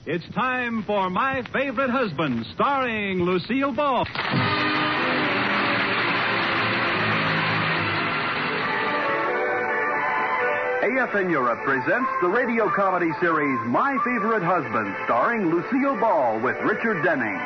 It's time for My Favorite Husband, starring Lucille Ball. AFN Europe presents the radio comedy series My Favorite Husband, starring Lucille Ball with Richard Denning.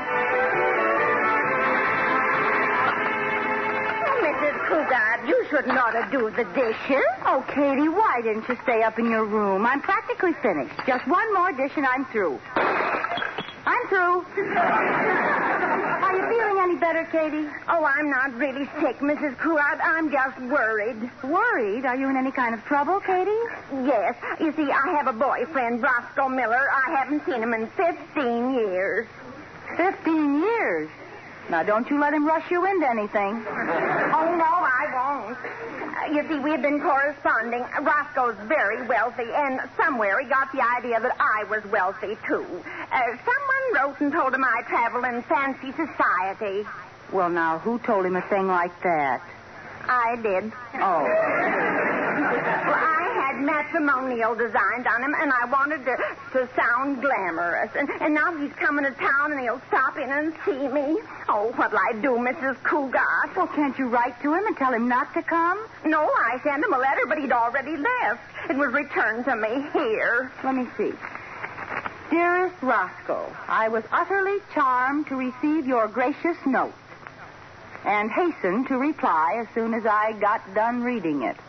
Mrs. Cougar, you shouldn't ought to do the dishes. Oh, Katie, why didn't you stay up in your room? I'm practically finished. Just one more dish and I'm through. I'm through. Are you feeling any better, Katie? Oh, I'm not really sick, Mrs. Cougar. I'm just worried. Worried? Are you in any kind of trouble, Katie? Yes. You see, I have a boyfriend, Roscoe Miller. I haven't seen him in 15 years. 15 years? Now, don't you let him rush you into anything. Oh, no, I won't. You see, we've been corresponding. Roscoe's very wealthy, and somewhere he got the idea that I was wealthy, too. Someone wrote and told him I travel in fancy society. Well, now, who told him a thing like that? I did. Oh. Well, I had matrimonial designs on him, and I wanted to sound glamorous. And now he's coming to town, and he'll stop in and see me. Oh, what'll I do, Mrs. Cougar? Well, can't you write to him and tell him not to come? No, I sent him a letter, but he'd already left. It was returned to me here. Let me see. Dearest Roscoe, I was utterly charmed to receive your gracious note and hastened to reply as soon as I got done reading it.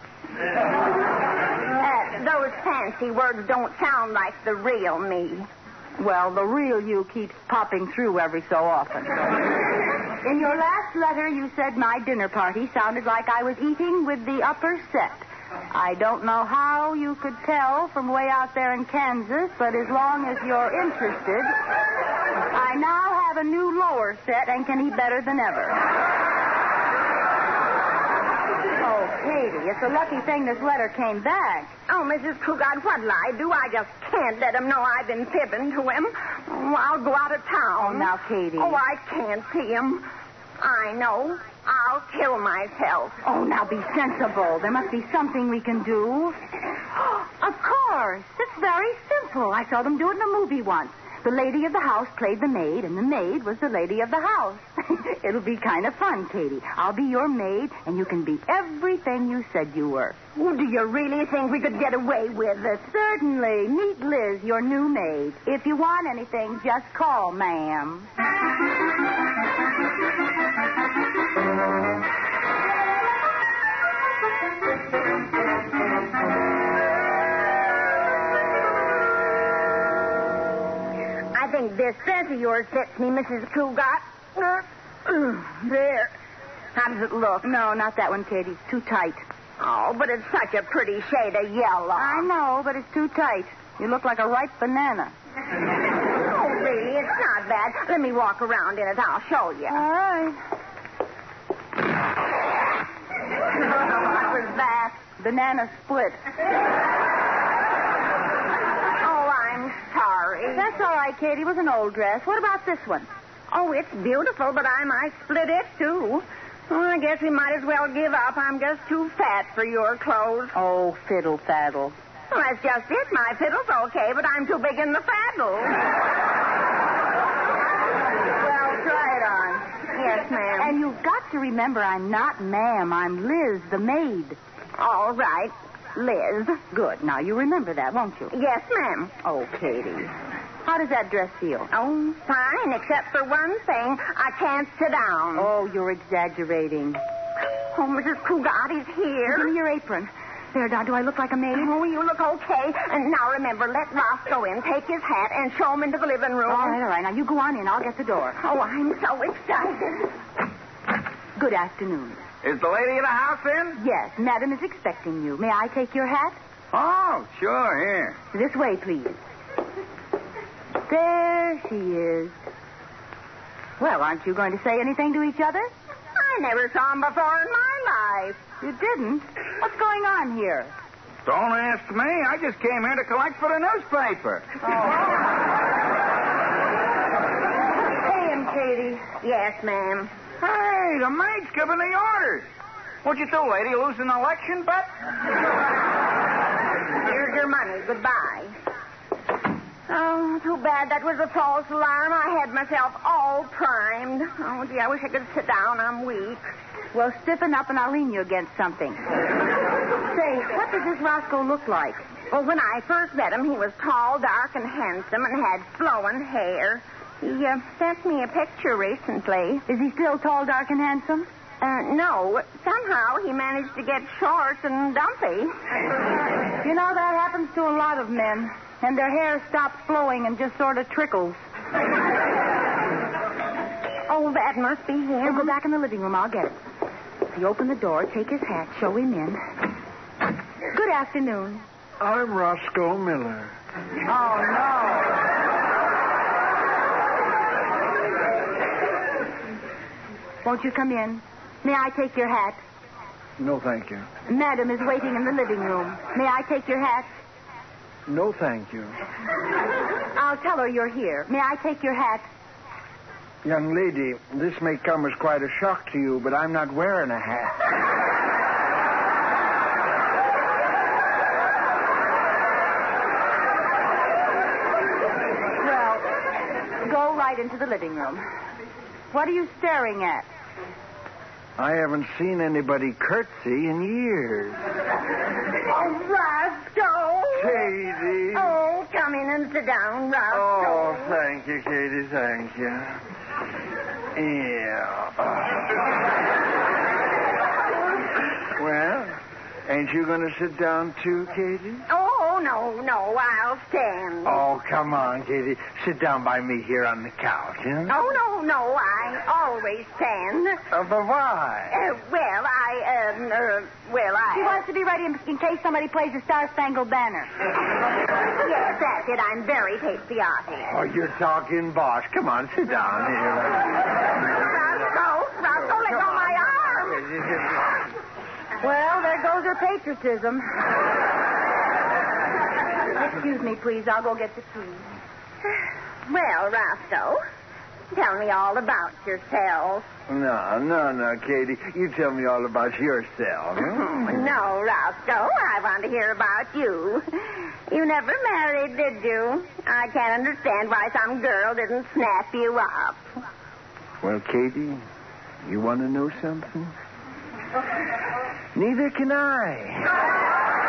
Those fancy words don't sound like the real me. Well, the real you keeps popping through every so often. In your last letter, you said my dinner party sounded like I was eating with the upper set. I don't know how you could tell from way out there in Kansas, but as long as you're interested, I now have a new lower set and can eat better than ever. Oh, Katie, it's a lucky thing this letter came back. Oh, Mrs. Cougar, what'll I do? I just can't let him know I've been fibbing to him. Oh, I'll go out of town. Oh, now, Katie. Oh, I can't see him. I know. I'll kill myself. Oh, now be sensible. There must be something we can do. Of course. It's very simple. I saw them do it in a movie once. The lady of the house played the maid, and the maid was the lady of the house. It'll be kind of fun, Katie. I'll be your maid, and you can be everything you said you were. Oh, do you really think we could get away with it? Certainly. Meet Liz, your new maid. If you want anything, just call, ma'am. I think this dress of yours fits me, Mrs. Cougar. There. How does it look? No, not that one, Katie. It's too tight. Oh, but it's such a pretty shade of yellow. I know, but it's too tight. You look like a ripe banana. Oh, really? It's not bad. Let me walk around in it. I'll show you. All right. What was that? Banana split. Oh, I'm sorry. That's all right, Katie. It was an old dress. What about this one? Oh, it's beautiful, but I might split it, too. Well, I guess we might as well give up. I'm just too fat for your clothes. Oh, fiddle faddle. Well, that's just it. My fiddle's okay, but I'm too big in the faddle. Well, try it on. Yes, ma'am. And you've got to remember I'm not ma'am. I'm Liz, the maid. All right. Liz. Good. Now, you remember that, won't you? Yes, ma'am. Oh, Katie. How does that dress feel? Oh, fine, except for one thing. I can't sit down. Oh, you're exaggerating. Oh, Mrs. Cougar is here. Give me your apron. There, now, do I look like a maid? Oh, you look okay. And now remember, let Roscoe in, take his hat, and show him into the living room. All right. Now, you go on in. I'll get the door. Oh, I'm so excited. Good afternoon. Is the lady in the house in? Yes, Madam is expecting you. May I take your hat? Oh, sure, here. This way, please. There she is. Well, aren't you going to say anything to each other? I never saw him before in my life. You didn't? What's going on here? Don't ask me. I just came here to collect for the newspaper. Pay him, Katie. Yes, ma'am. Hey, the maid's giving the orders. What'd you do, lady? Lose an election bet? Here's your money. Goodbye. Oh, too bad that was a false alarm. I had myself all primed. Oh, gee, I wish I could sit down. I'm weak. Well, stiffen up and I'll lean you against something. Say, what does this Roscoe look like? Well, when I first met him, he was tall, dark, and handsome and had flowing hair. He sent me a picture recently. Is he still tall, dark, and handsome? No. Somehow he managed to get short and dumpy. You know, that happens to a lot of men. And their hair stops flowing and just sort of trickles. Oh, that must be him. We'll go back in the living room. I'll get it. You open the door, take his hat, show him in. Good afternoon. I'm Roscoe Miller. Oh, no. Won't you come in? May I take your hat? No, thank you. Madam is waiting in the living room. May I take your hat? No, thank you. I'll tell her you're here. May I take your hat? Young lady, this may come as quite a shock to you, but I'm not wearing a hat. Well, go right into the living room. What are you staring at? I haven't seen anybody curtsy in years. Oh, Roscoe. Katie. Oh, come in and sit down, Roscoe. Oh, thank you, Katie, thank you. Yeah. Well, ain't you going to sit down too, Katie? Oh, no, I'll stand. Oh, come on, Katie. Sit down by me here on the couch, huh? Oh, no, I always stand. But why? She wants to be ready in case somebody plays the Star-Spangled Banner. Yes, that's it. I'm very patriotic. Oh, you're talking bosh. Come on, sit down here. Roscoe, let go my arm. Well, there goes her patriotism. Excuse me, please. I'll go get the key. Well, Roscoe, tell me all about yourself. No, Katie. You tell me all about yourself. No, Roscoe, I want to hear about you. You never married, did you? I can't understand why some girl didn't snap you up. Well, Katie, you want to know something? Neither can I.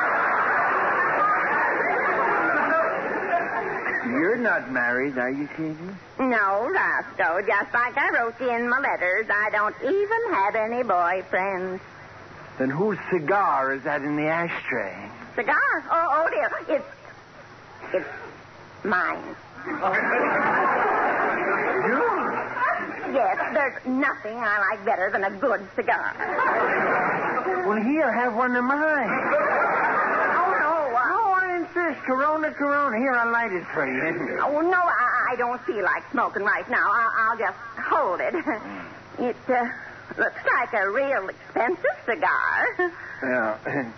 You're not married, are you, Katie? No, Roscoe. Just like I wrote you in my letters, I don't even have any boyfriends. Then whose cigar is that in the ashtray? Cigar? Oh, dear. It's mine. Yes, there's nothing I like better than a good cigar. Well, here, have one of mine. Oh, no. I insist. Corona. Here, I'll light it for you. Oh, no, I don't feel like smoking right now. I'll just hold it. It looks like a real expensive cigar. Yeah.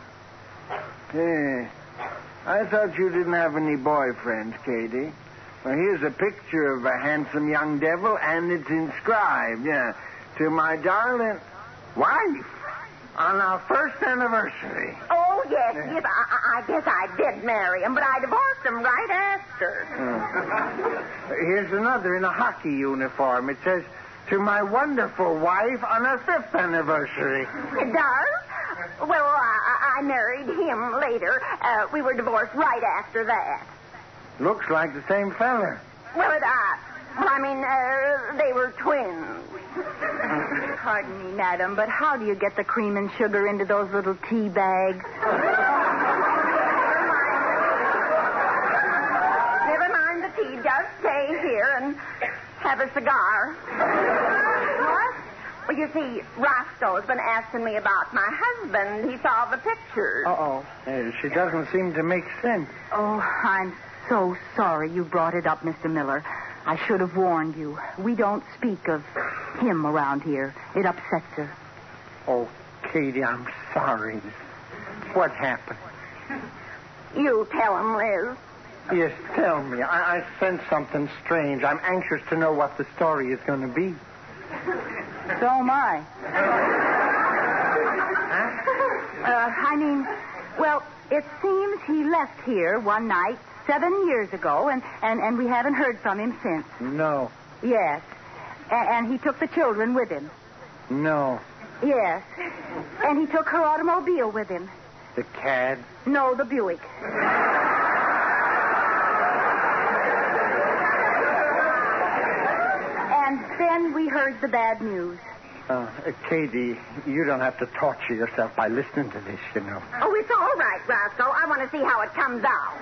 Hey, I thought you didn't have any boyfriends, Katie. Well, here's a picture of a handsome young devil, and it's inscribed, to my darling wife on our first anniversary. Oh, yes. I guess I did marry him, but I divorced him right after. Here's another in a hockey uniform. It says, to my wonderful wife on our 5th anniversary. It does? Well, I married him later. We were divorced right after that. Looks like the same fella. Well, they were twins. Pardon me, madam, but how do you get the cream and sugar into those little tea bags? Never mind the tea. Just stay here and have a cigar. What? Well, you see, Roscoe's been asking me about my husband. He saw the pictures. Uh-oh. She doesn't seem to make sense. Oh, I'm so sorry you brought it up, Mr. Miller. I should have warned you. We don't speak of him around here. It upsets her. Oh, Katie, I'm sorry. What happened? You tell him, Liz. Yes, tell me. I sense something strange. I'm anxious to know what the story is going to be. So am I. Well, it seems he left here one night 7 years ago, and we haven't heard from him since. No. Yes. And he took the children with him. No. Yes. And he took her automobile with him. The cad? No, the Buick. And then we heard the bad news. Katie, you don't have to torture yourself by listening to this, you know. Oh, it's all right, Roscoe. I want to see how it comes out.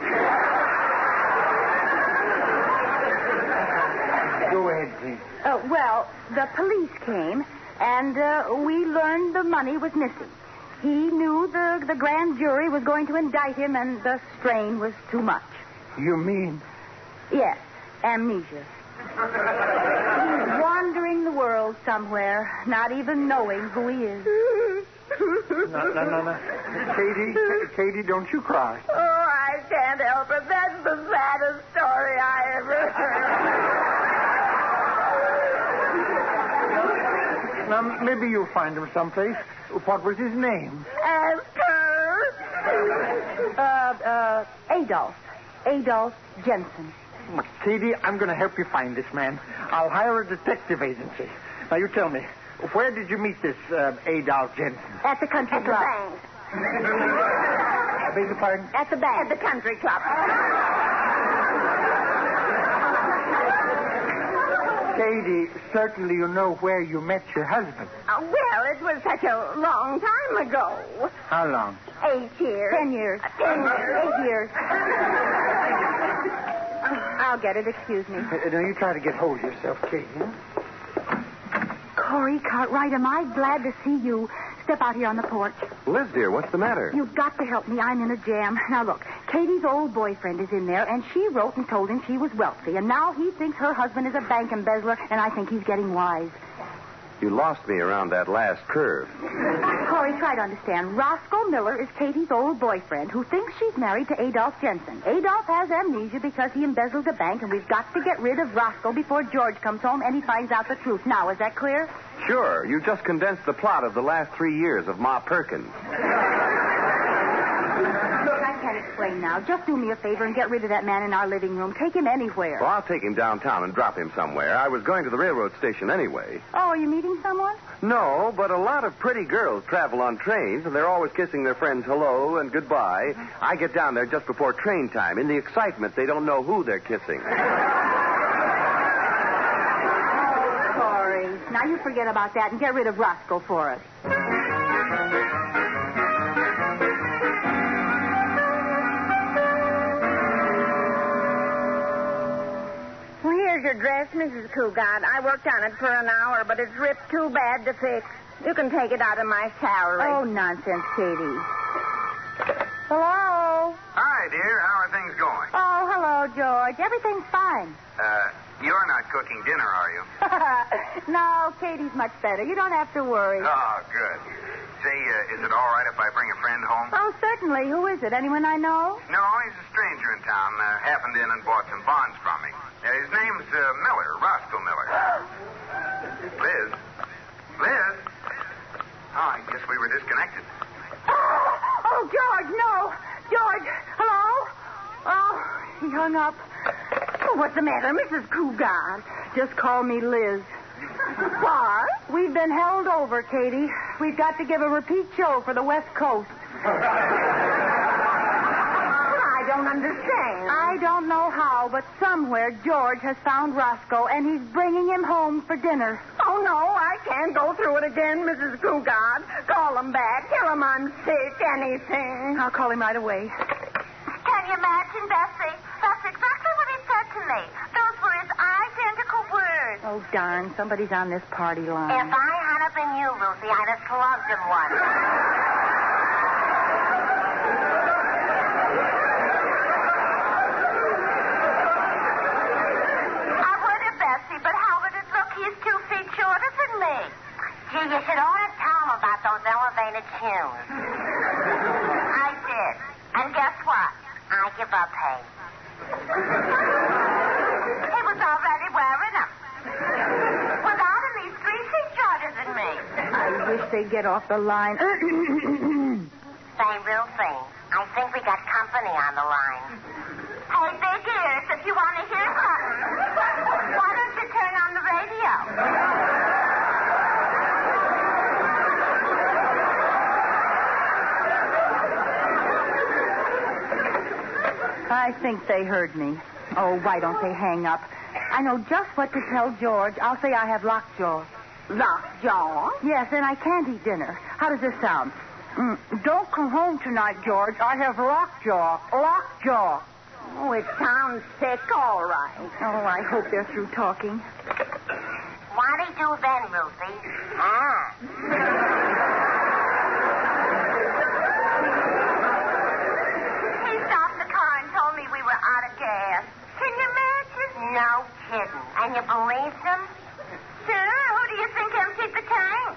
Go ahead, please. Well, the police came, and we learned the money was missing. He knew the grand jury was going to indict him, and the strain was too much. You mean? Yes, amnesia. He's wandering the world somewhere, not even knowing who he is. No. Katie, don't you cry. Oh, I can't help it. That's the saddest story I ever heard. Now, maybe you'll find him someplace. What was his name? Ask her. Adolf Jensen. Katie, I'm going to help you find this man. I'll hire a detective agency. Now, you tell me, where did you meet this Adolf Jensen? At the country At the club. bank. I beg your pardon? At the bank. At the country club. Katie, certainly you know where you met your husband. Well, it was such a long time ago. How long? 8 years. 10 years. 8 years. I'll get it. Excuse me. Now, you try to get hold of yourself, Katie. Corey Cartwright, am I glad to see you. Step out here on the porch. Liz, dear, what's the matter? You've got to help me. I'm in a jam. Now, look, Katie's old boyfriend is in there, and she wrote and told him she was wealthy, and now he thinks her husband is a bank embezzler, and I think he's getting wise. You lost me around that last curve. Corey, try to understand. Roscoe Miller is Katie's old boyfriend who thinks she's married to Adolf Jensen. Adolf has amnesia because he embezzled a bank, and we've got to get rid of Roscoe before George comes home and he finds out the truth. Now, is that clear? Sure. You just condensed the plot of the last 3 years of Ma Perkins. Look, I can't explain now. Just do me a favor and get rid of that man in our living room. Take him anywhere. Well, I'll take him downtown and drop him somewhere. I was going to the railroad station anyway. Oh, are you meeting someone? No, but a lot of pretty girls travel on trains, and they're always kissing their friends hello and goodbye. I get down there just before train time. In the excitement, they don't know who they're kissing. Corey, now you forget about that and get rid of Roscoe for us. Well, here's your dress, Mrs. Cougat. I worked on it for an hour, but it's ripped too bad to fix. You can take it out of my salary. Oh, nonsense, Katie. Hello? Hi, dear. How are things going? Oh, hello, George. Everything's fine. You're not cooking dinner, are you? No, Katie's much better. You don't have to worry. Oh, good. Say, is it all right if I bring a friend home? Oh, certainly. Who is it? Anyone I know? No, he's a stranger in town. Happened in and bought some bonds from me. His name's Miller, Roscoe Miller. Liz? Liz? Oh, I guess we were disconnected. Oh, George, no. George, hello? Oh, he hung up. Oh, what's the matter, Mrs. Cougat? Just call me Liz. What? We've been held over, Katie. We've got to give a repeat show for the West Coast. I don't understand. I don't know how, but somewhere George has found Roscoe, and he's bringing him home for dinner. Oh, no, I can't go through it again, Mrs. Cougat. Call him back. Tell him I'm sick, anything. I'll call him right away. Can you imagine, Bessie? That's exactly what he said to me. Those were his identical words. Oh, darn. Somebody's on this party line. If I had been you, Lucy, I'd have slugged him once. I would have, Bessie, but how would it look? He's 2 feet shorter than me. Gee, you should ought to tell him about those elevated shoes. I did. And guess what? I give up, hey. He was already wearing them. Without him, he's 3 feet shorter than me. I wish they'd get off the line. Say, real thing. I think we got company on the line. Hey, big ears if you want to hear something. Why don't you turn on the radio? I think they heard me. Oh, why don't they hang up? I know just what to tell George. I'll say I have lockjaw. Lockjaw? Yes, and I can't eat dinner. How does this sound? Don't come home tonight, George. I have lockjaw. Lockjaw. Oh, it sounds sick, all right. Oh, I hope they're through talking. What'd he do then, Ruthie? Ah. He stopped the car and told me we were out of gas. Can you imagine? No kidding. And you believed him? Sure. Who do you think emptied the tank?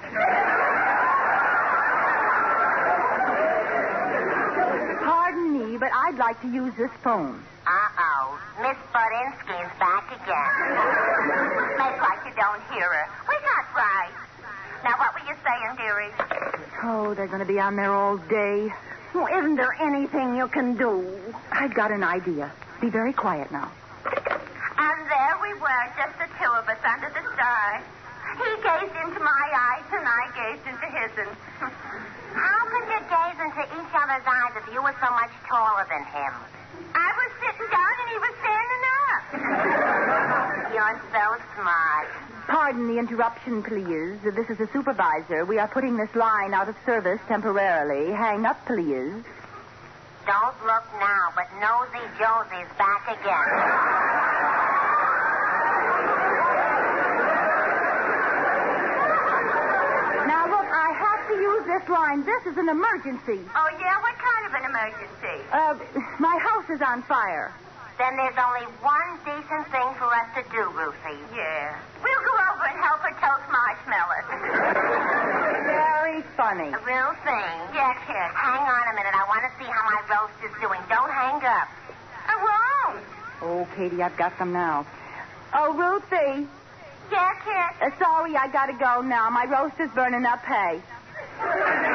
Pardon me, but I'd like to use this phone. Uh-oh. Miss Budinsky's back again. Make like you don't hear her. We got right. Now, what were you saying, dearie? Oh, they're going to be on there all day. Well, isn't there anything you can do? I've got an idea. Be very quiet now. And there we were, just the two of us under the stars. He gazed into my eyes, and I gazed into his. How could you gaze into each other's eyes if you were so much taller than him? I was sitting down, and he was standing up. You're so smart. Pardon the interruption, please. This is the supervisor. We are putting this line out of service temporarily. Hang up, please. Don't look now, but Nosy Josie's back again. Now, look, I have to use this line. This is an emergency. Oh, yeah? What kind of an emergency? My house is on fire. Then there's only one decent thing for us to do, Ruthie. Yeah. We'll go over and help her toast marshmallows. Very funny. A real thing. Yeah, kid. Hang on a minute. I want to see how my roast is doing. Don't hang up. I won't. Oh, Katie, I've got them now. Oh, Ruthie. Yeah, kid. Sorry, I gotta go now. My roast is burning up. Hey. Oh,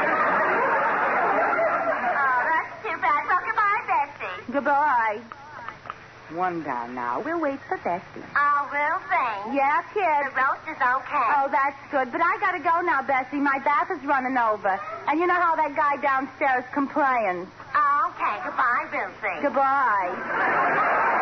that's too bad. Well, goodbye, Betsy. Goodbye. One down now. We'll wait for Bessie. Oh, real thing. Yeah, kid. The roast is okay. Oh, that's good. But I gotta go now, Bessie. My bath is running over. And you know how that guy downstairs complains. Oh, okay. Goodbye, Ruthie. Goodbye.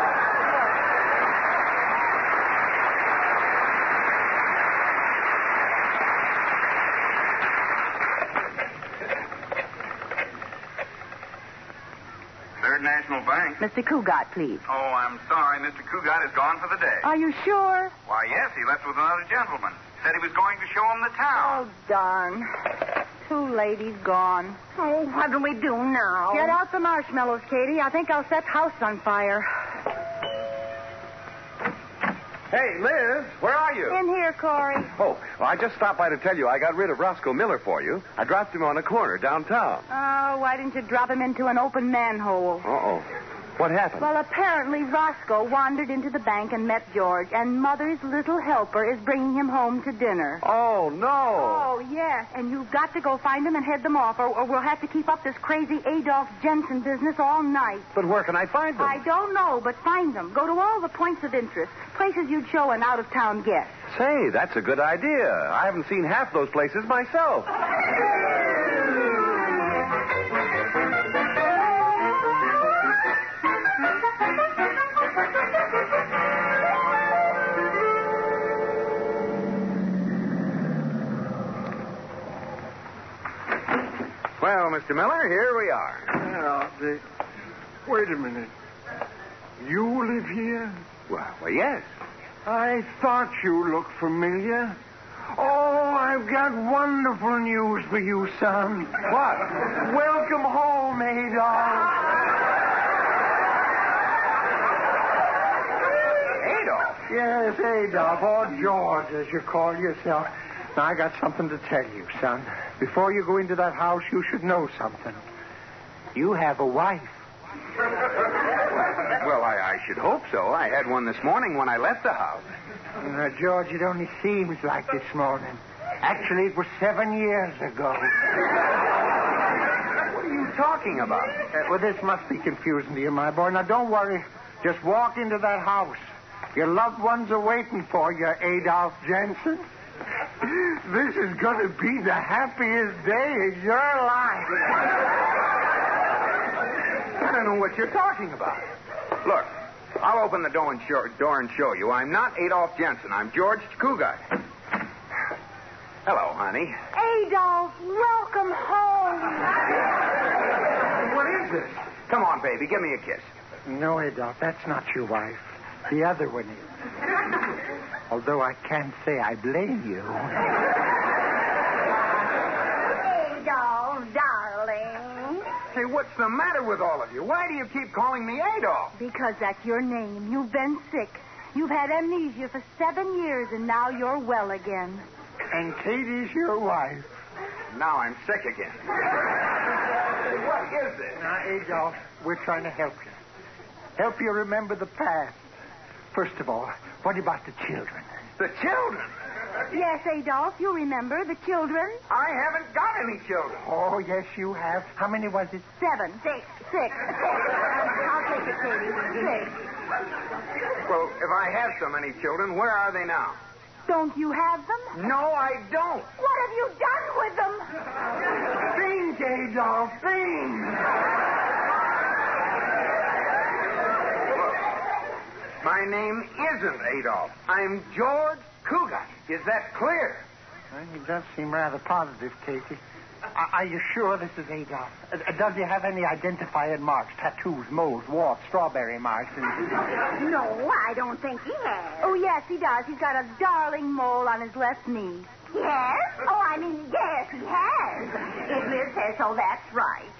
Third National Bank. Mr. Cougat, please. Oh, I'm sorry. Mr. Cougat is gone for the day. Are you sure? Why, yes, he left with another gentleman. Said he was going to show him the town. Oh, darn. Too late. He's gone. Oh, what do we do now? Get out the marshmallows, Katie. I think I'll set the house on fire. Hey, Liz, where are you? In here, Corey. Oh, well, I just stopped by to tell you I got rid of Roscoe Miller for you. I dropped him on a corner downtown. Oh, why didn't you drop him into an open manhole? Uh-oh. What happened? Well, apparently Roscoe wandered into the bank and met George, and Mother's little helper is bringing him home to dinner. Oh, no. Oh, yes, and you've got to go find them and head them off, or we'll have to keep up this crazy Adolf Jensen business all night. But where can I find them? I don't know, but find them. Go to all the points of interest, places you'd show an out-of-town guest. Say, that's a good idea. I haven't seen half those places myself. Well, Mr. Miller, here we are. Wait a minute. You live here? Well, yes. I thought you looked familiar. Oh, I've got wonderful news for you, son. What? Welcome home, Adolf. Adolf? Yes, Adolf, or George, as you call yourself. Now, I got something to tell you, son. Before you go into that house, you should know something. You have a wife. Well, I should hope so. I had one this morning when I left the house. Now, George, it only seems like this morning. Actually, it was 7 years ago. What are you talking about? Well, this must be confusing to you, my boy. Now, don't worry. Just walk into that house. Your loved ones are waiting for you, Adolf Jensen. This is going to be the happiest day of your life. I don't know what you're talking about. Look, I'll open the door and show you. I'm not Adolf Jensen. I'm George Kugat. Hello, honey. Adolf, welcome home. What is this? Come on, baby. Give me a kiss. No, Adolf, that's not your wife. The other one is. Although I can't say I blame you. Adolf, darling. Hey, what's the matter with all of you? Why do you keep calling me Adolf? Because that's your name. You've been sick. You've had amnesia for 7 years, and now you're well again. And Katie's your wife. Now I'm sick again. What is this? Now, Adolf, we're trying to help you. Help you remember the past. First of all, what about the children? The children? Yes, Adolf, you remember the children? I haven't got any children. Oh, yes, you have. How many was it? 7. 6. I'll take it, Katie. 6. Well, if I have so many children, where are they now? Don't you have them? No, I don't. What have you done with them? Think, Adolf, think. My name isn't Adolf. I'm George Kugat. Is that clear? Well, he does seem rather positive, Katie. Are you sure this is Adolf? Does he have any identifying marks? Tattoos, moles, warts, strawberry marks? No, I don't think he has. Oh, yes, he does. He's got a darling mole on his left knee. Yes? Oh, I mean, yes, he has. If Liz says so, that's right.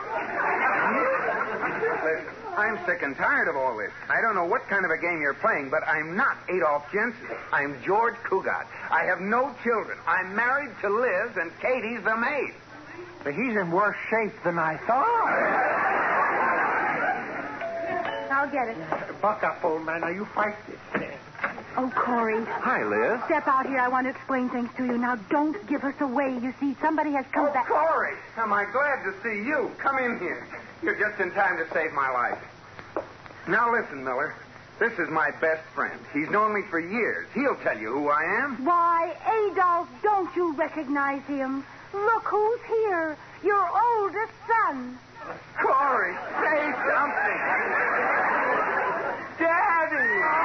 Listen, I'm sick and tired of all this. I don't know what kind of a game you're playing, but I'm not Adolf Jensen. I'm George Kugat. I have no children. I'm married to Liz, and Katie's the maid. But he's in worse shape than I thought. I'll get it. Buck up, old man. Now, you fight this. Oh, Corey. Hi, Liz. Step out here. I want to explain things to you. Now, don't give us away. You see, somebody has come back. Corey, am I glad to see you. Come in here. You're just in time to save my life. Now, listen, Miller. This is my best friend. He's known me for years. He'll tell you who I am. Why, Adolf, don't you recognize him? Look who's here. Your oldest son. Corey, say something. Daddy!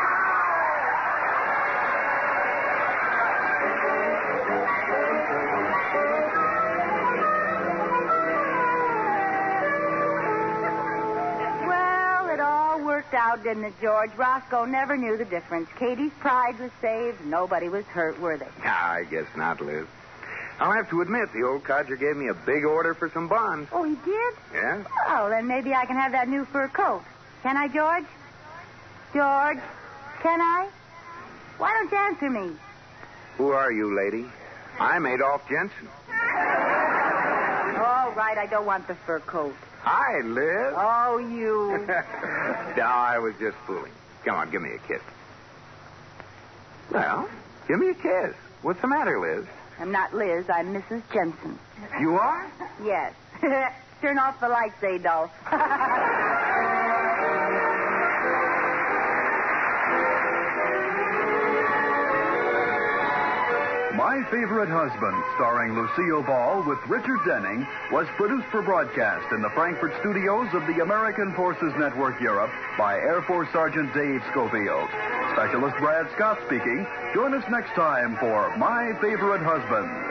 Out, didn't it, George? Roscoe never knew the difference. Katie's pride was saved. Nobody was hurt, were they? I guess not, Liz. I'll have to admit, the old codger gave me a big order for some bonds. Oh, he did? Yeah? Oh, then maybe I can have that new fur coat. Can I, George? George, can I? Why don't you answer me? Who are you, lady? I'm Adolf Jensen. All right, I don't want the fur coat. Hi, Liz. Oh, you. No, I was just fooling. Come on, give me a kiss. Well, give me a kiss. What's the matter, Liz? I'm not Liz. I'm Mrs. Jensen. You are? Yes. Turn off the lights, Adolf. My Favorite Husband, starring Lucille Ball with Richard Denning, was produced for broadcast in the Frankfurt studios of the American Forces Network Europe by Air Force Sergeant Dave Schofield. Specialist Brad Scott speaking. Join us next time for My Favorite Husband.